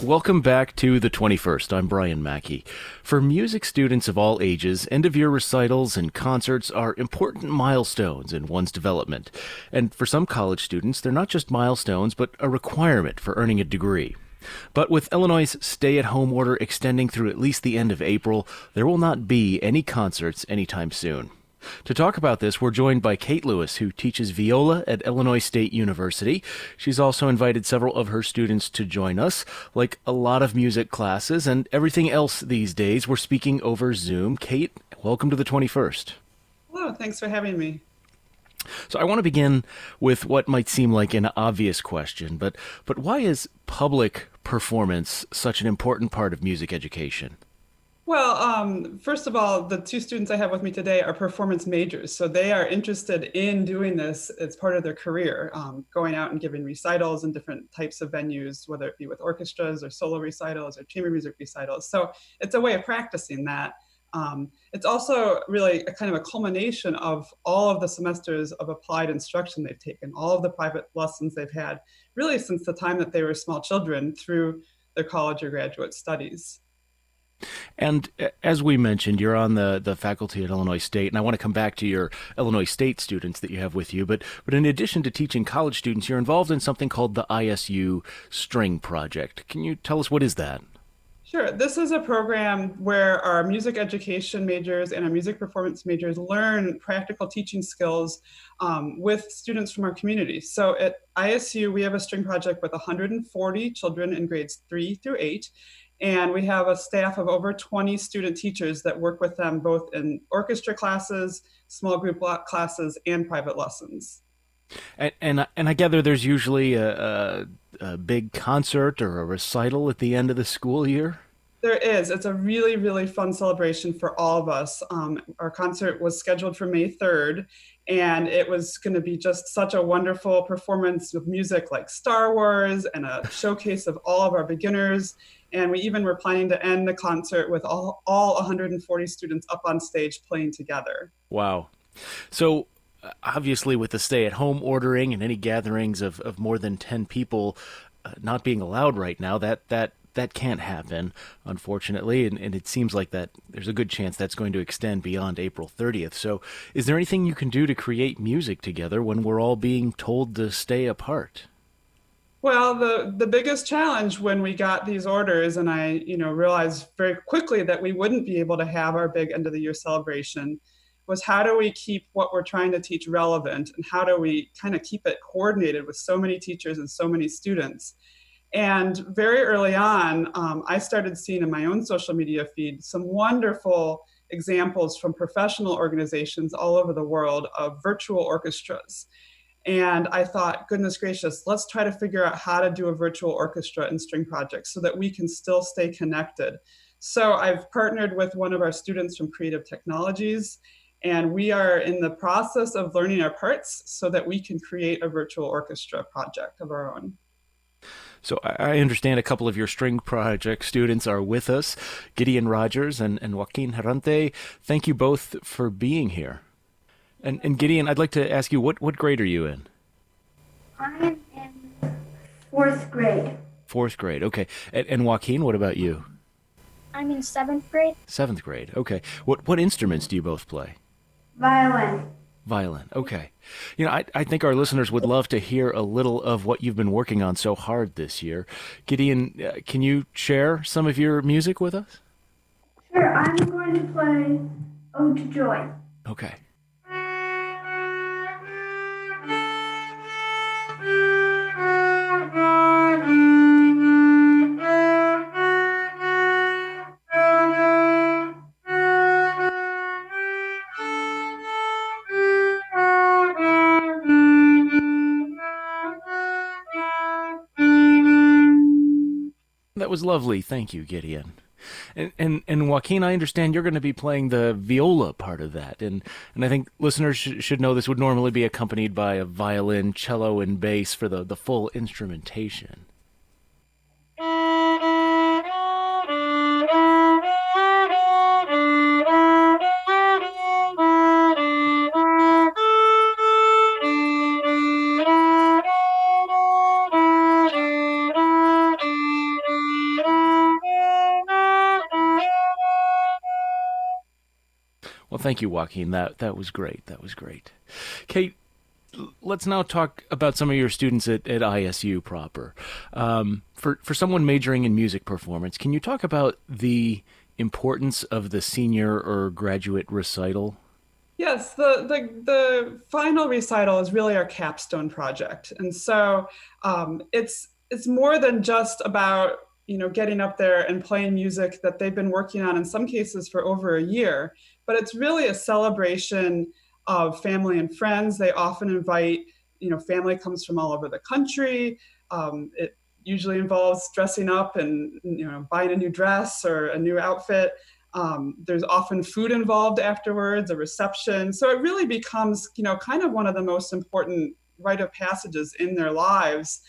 Welcome back to the 21st. I'm Brian Mackey. For music students of all ages, end-of-year recitals and concerts are important milestones in one's development. And for some college students, they're not just milestones, but a requirement for earning a degree. But with Illinois' stay-at-home order extending through at least the end of April, there will not be any concerts anytime soon. To talk about this, we're joined by Kate Lewis, who teaches viola at Illinois State University. She's also invited several of her students to join us. Like a lot of music classes and everything else these days, we're speaking over Zoom. Kate, welcome to the 21st. Hello, thanks for having me. So I want to begin with what might seem like an obvious question, but why is public performance such an important part of music education? Well, first of all, the two students I have with me today are performance majors. So they are interested in doing this as part of their career, going out and giving recitals in different types of venues, whether it be with orchestras or solo recitals or chamber music recitals. So it's a way of practicing that. It's also really a kind of a culmination of all of the semesters of applied instruction they've taken, all of the private lessons they've had, really since the time that they were small children through their college or graduate studies. And as we mentioned, you're on the faculty at Illinois State, and I want to come back to your Illinois State students that you have with you. But in addition to teaching college students, you're involved in something called the ISU String Project. Can you tell us what is that? Sure. This is a program where our music education majors and our music performance majors learn practical teaching skills with students from our community. So at ISU, we have a string project with 140 children in grades 3 through 8. And we have a staff of over 20 student teachers that work with them both in orchestra classes, small group block classes, and private lessons. And I gather there's usually a big concert or a recital at the end of the school year? There is. It's a really, really fun celebration for all of us. Our concert was scheduled for May 3rd, and it was going to be just such a wonderful performance with music like Star Wars and a showcase of all of our beginners. And we even were planning to end the concert with all 140 students up on stage playing together. Wow. So obviously with the stay-at-home ordering and any gatherings of more than 10 people not being allowed right now, that can't happen, unfortunately, and it seems like that there's a good chance that's going to extend beyond April 30th. So is there anything you can do to create music together when we're all being told to stay apart? Well, the biggest challenge when we got these orders, and I realized very quickly that we wouldn't be able to have our big end of the year celebration, was how do we keep what we're trying to teach relevant, and how do we kind of keep it coordinated with so many teachers and so many students? And very early on, I started seeing in my own social media feed some wonderful examples from professional organizations all over the world of virtual orchestras. And I thought, goodness gracious, let's try to figure out how to do a virtual orchestra and string project so that we can still stay connected. So I've partnered with one of our students from Creative Technologies, and we are in the process of learning our parts so that we can create a virtual orchestra project of our own. So I understand a couple of your string project students are with us, Gideon Rogers and Joaquin Herrante. Thank you both for being here. And Gideon, I'd like to ask you, what grade are you in? I'm in fourth grade. Fourth grade, okay. And Joaquin, what about you? I'm in seventh grade. Seventh grade, okay. What instruments do you both play? Violin. Violin, okay. I think our listeners would love to hear a little of what you've been working on so hard this year. Gideon, can you share some of your music with us? Sure, I'm going to play Ode to Joy. Okay. That was lovely. Thank you, Gideon. And Joaquin, I understand you're going to be playing the viola part of that. And I think listeners should know this would normally be accompanied by a violin, cello, and bass for the full instrumentation. Well, thank you, Joaquin. That was great. That was great. Kate, let's now talk about some of your students at ISU proper. For someone majoring in music performance, can you talk about the importance of the senior or graduate recital? Yes, the final recital is really our capstone project, and so it's more than just about getting up there and playing music that they've been working on in some cases for over a year, but it's really a celebration of family and friends. They often invite, family comes from all over the country. It usually involves dressing up and buying a new dress or a new outfit. There's often food involved afterwards, a reception. So it really becomes, kind of one of the most important rite of passages in their lives.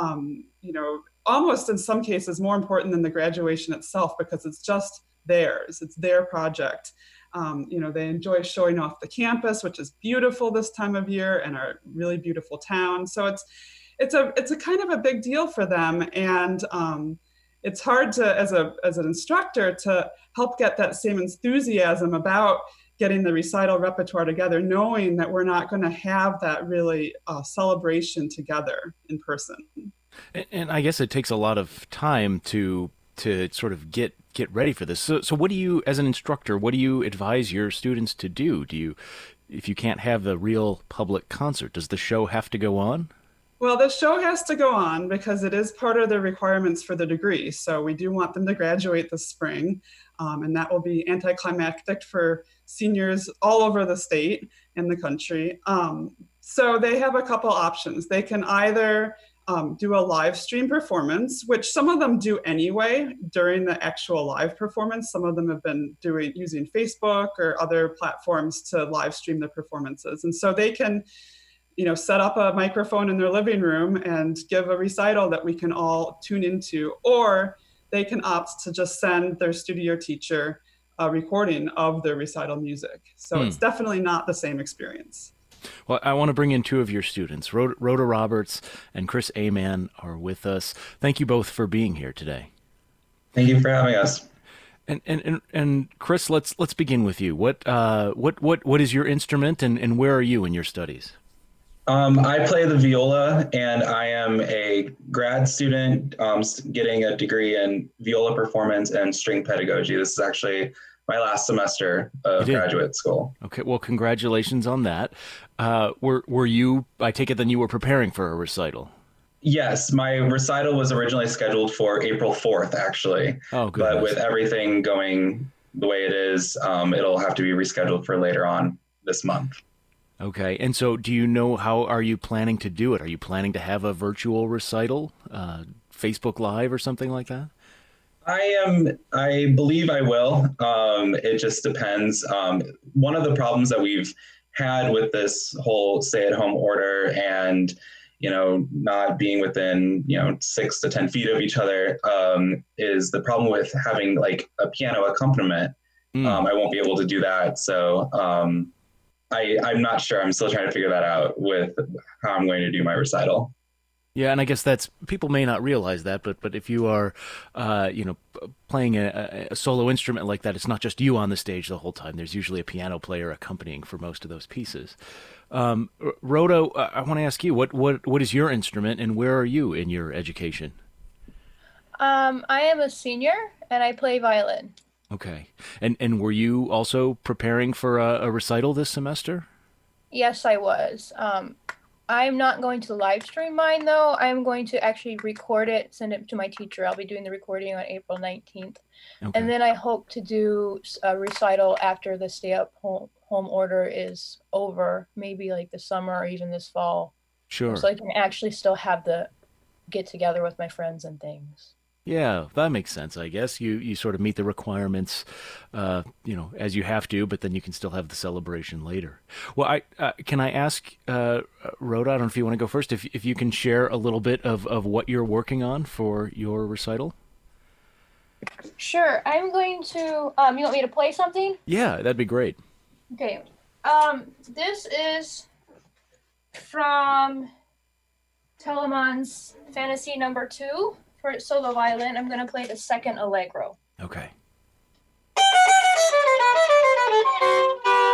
Almost in some cases more important than the graduation itself, because it's just theirs. It's their project. They enjoy showing off the campus, which is beautiful this time of year, and our really beautiful town. So it's a kind of a big deal for them, and it's hard to, as an instructor, to help get that same enthusiasm about getting the recital repertoire together, knowing that we're not going to have that really celebration together in person. And I guess it takes a lot of time to sort of get ready for this. So what do you, as an instructor, what do you advise your students to do? If you can't have a real public concert, does the show have to go on? Well, the show has to go on because it is part of the requirements for the degree. So we do want them to graduate this spring, and that will be anticlimactic for seniors all over the state and the country. So they have a couple options. They can either do a live stream performance, which some of them do anyway during the actual live performance. Some of them have been using Facebook or other platforms to live stream the performances. And so they can set up a microphone in their living room and give a recital that we can all tune into, or they can opt to just send their studio teacher a recording of their recital music. So it's definitely not the same experience. Well, I want to bring in two of your students. Rhoda Roberts and Chris Aman are with us. Thank you both for being here today. Thank you for having us. And Chris, let's begin with you. What is your instrument, and where are you in your studies? I play the viola, and I am a grad student getting a degree in viola performance and string pedagogy. This is actually my last semester of graduate school. Okay, well, congratulations on that. Were you, I take it then you were preparing for a recital? Yes, my recital was originally scheduled for April 4th, actually. Oh, good. But with everything going the way it is, it'll have to be rescheduled for later on this month. Okay, and so do you know, how are you planning to do it? Are you planning to have a virtual recital, Facebook Live or something like that? I believe I will. It just depends. One of the problems that we've had with this whole stay-at-home order and, not being within, 6 to 10 feet of each other is the problem with having like a piano accompaniment. I won't be able to do that. So I'm not sure. I'm still trying to figure that out with how I'm going to do my recital. Yeah, and I guess people may not realize that, but if you are, playing a solo instrument like that, it's not just you on the stage the whole time. There's usually a piano player accompanying for most of those pieces. Rhoda, I want to ask you, what is your instrument, and where are you in your education? I am a senior, and I play violin. Okay, and were you also preparing for a recital this semester? Yes, I was. I'm not going to live stream mine, though. I'm going to actually record it, send it to my teacher. I'll be doing the recording on April 19th. Okay. And then I hope to do a recital after the stay-at-home order is over, maybe like the summer or even this fall. Sure. So I can actually still have the get-together with my friends and things. Yeah, that makes sense, I guess. You sort of meet the requirements, as you have to, but then you can still have the celebration later. Well, can I ask, Rhoda, I don't know if you want to go first, if you can share a little bit of what you're working on for your recital? Sure. I'm going to, you want me to play something? Yeah, that'd be great. Okay. This is from Telemann's Fantasy No. 2. For solo violin, I'm going to play the second allegro. Okay.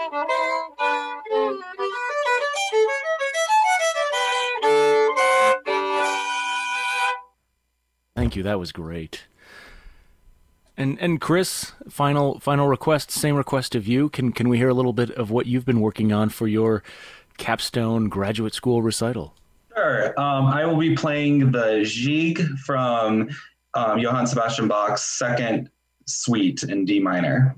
Thank you. That was great. And Chris, final request, same request of you. Can we hear a little bit of what you've been working on for your capstone graduate school recital? Sure. I will be playing the Gigue from Johann Sebastian Bach's Second Suite in D minor.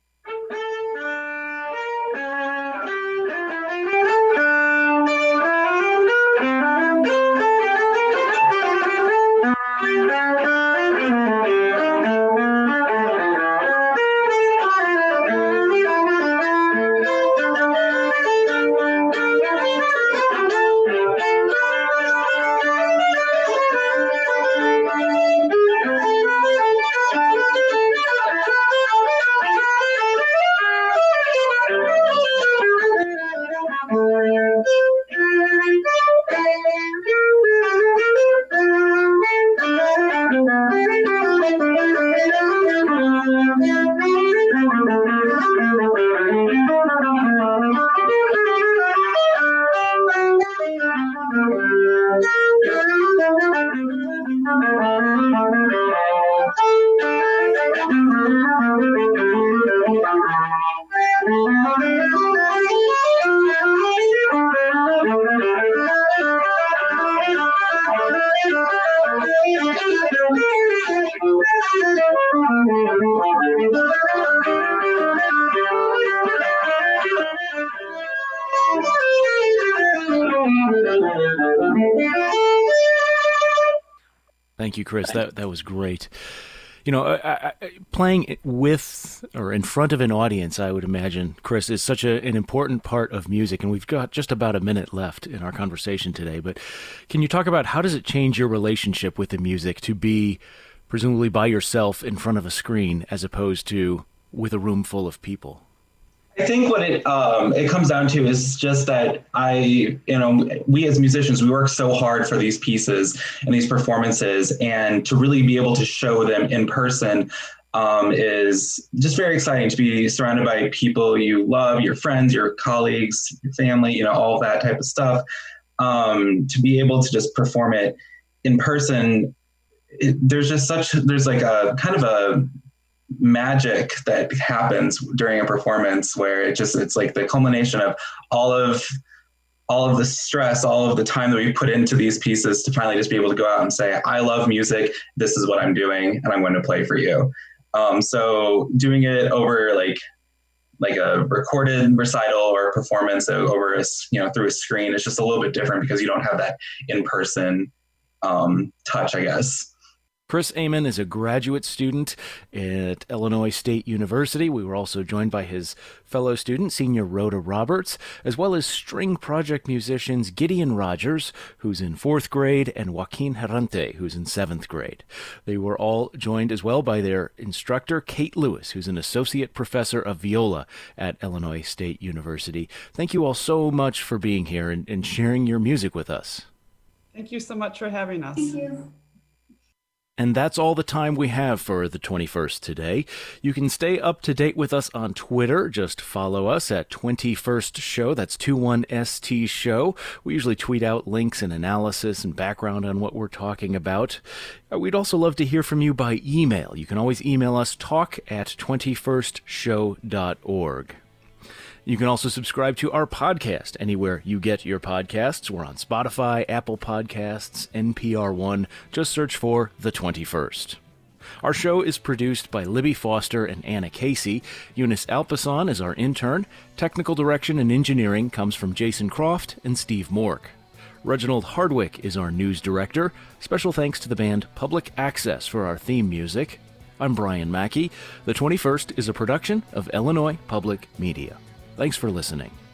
Thank you, Chris. That was great. You know, playing with or in front of an audience, I would imagine, Chris, is such an important part of music, and we've got just about a minute left in our conversation today. But can you talk about how does it change your relationship with the music to be presumably by yourself in front of a screen as opposed to with a room full of people? I think what it comes down to is just that we as musicians, we work so hard for these pieces and these performances, and to really be able to show them in person is just very exciting, to be surrounded by people you love, your friends, your colleagues, your family, all of that type of stuff. To be able to just perform it in person, there's like a kind of a magic that happens during a performance where it's like the culmination of all of the stress, all of the time that we put into these pieces to finally just be able to go out and say, I love music, this is what I'm doing, and I'm going to play for you. So doing it over like a recorded recital or a performance over through a screen, it's just a little bit different because you don't have that in-person touch, I guess. Chris Amann is a graduate student at Illinois State University. We were also joined by his fellow student, senior Rhoda Roberts, as well as string project musicians Gideon Rogers, who's in 4th grade, and Joaquin Herrante, who's in 7th grade. They were all joined as well by their instructor, Kate Lewis, who's an associate professor of viola at Illinois State University. Thank you all so much for being here and sharing your music with us. Thank you so much for having us. Thank you. And that's all the time we have for the 21st today. You can stay up to date with us on Twitter. Just follow us at 21st Show. That's 21ST Show. We usually tweet out links and analysis and background on what we're talking about. We'd also love to hear from you by email. You can always email us talk@21stshow.org. You can also subscribe to our podcast anywhere you get your podcasts. We're on Spotify, Apple Podcasts, NPR One. Just search for The 21st. Our show is produced by Libby Foster and Anna Casey. Eunice Alpason is our intern. Technical direction and engineering comes from Jason Croft and Steve Mork. Reginald Hardwick is our news director. Special thanks to the band Public Access for our theme music. I'm Brian Mackey. The 21st is a production of Illinois Public Media. Thanks for listening.